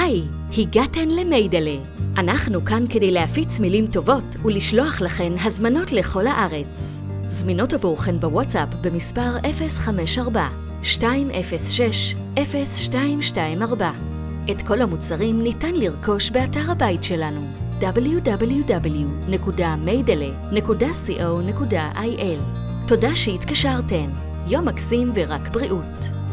היי, הגעתן למיידלה. אנחנו כאן כדי להפיץ מילים טובות ולשלוח לכן הזמנות לכל הארץ. זמינות עבורכן בוואטסאפ במספר 054-206-0224. את כל המוצרים ניתן לרכוש באתר הבית שלנו www.maydele.co.il. תודה שהתקשרתן. יום מקסים ורק בריאות.